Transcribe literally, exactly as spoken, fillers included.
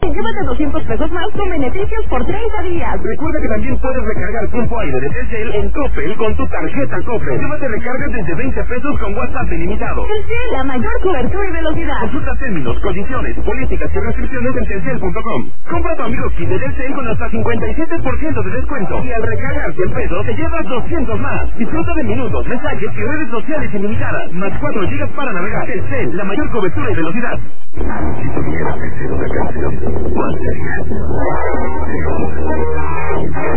Llévate doscientos pesos más con beneficios por treinta días. Recuerda que también puedes recargar tiempo aire de Telcel en Coppel con tu tarjeta Coppel. Llévate recargas desde veinte pesos con WhatsApp ilimitado. Telcel, la mayor cobertura y velocidad. Consulta términos, condiciones, políticas y restricciones en telcel punto com. Compra tu amigo kit de Telcel con hasta cincuenta y siete por ciento de descuento. Y al recargar cien pesos te llevas doscientos más. Disfruta de minutos, mensajes y redes sociales ilimitadas. Más cuatro gigas para navegar. Telcel, la mayor cobertura y velocidad. Si tuvieras que hacer una canción, ¿cuál sería?